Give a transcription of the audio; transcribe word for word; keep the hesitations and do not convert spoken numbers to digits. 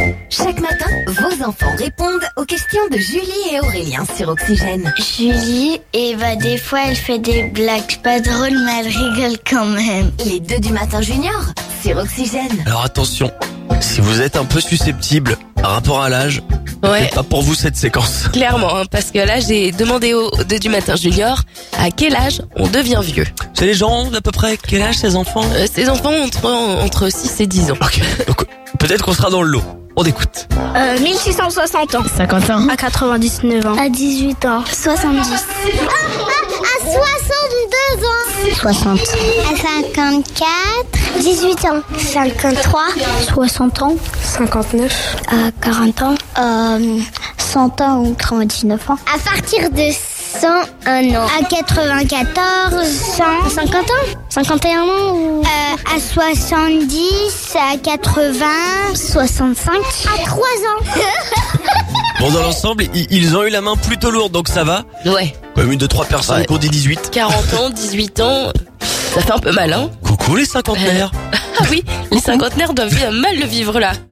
Chaque matin, vos enfants répondent aux questions de Julie et Aurélien sur Oxygène. Julie, et bah des fois elle fait des blagues pas drôles mais elle rigole quand même. Les deux du matin junior sur Oxygène. Alors attention, si vous êtes un peu susceptible par rapport à l'âge, Ouais, c'est pas pour vous cette séquence. clairement, hein, parce que là j'ai demandé aux deux du matin junior à quel âge on devient vieux. C'est les gens d'à peu près quel âge ces enfants? Euh, ces enfants ont entre, entre six et dix ans. Ok, donc peut-être qu'on sera dans le lot. On écoute. Euh, mille six cent soixante ans. cinquante ans. À quatre-vingt-dix-neuf ans. À dix-huit ans. soixante-dix. À soixante-deux ans. soixante. À cinquante-quatre. dix-huit ans. cinquante-trois. soixante ans. cinquante-neuf. À quarante ans. Euh, cent ans ou quatre-vingt-dix-neuf ans. À partir de cent un ans. À quatre-vingt-quatorze, cent cinquante ans. cinquante et un ans ou... Euh, à soixante-dix, à quatre-vingts, soixante-cinq. À trois ans. Bon, dans l'ensemble, i- ils ont eu la main plutôt lourde, donc ça va. Ouais, Comme une de trois personnes Ouais. qui ont dit dix-huit. quarante ans, dix-huit ans, ça fait un peu mal, hein. Coucou les cinquantenaires. Ah oui, les cinquantenaires doivent bien mal le vivre là.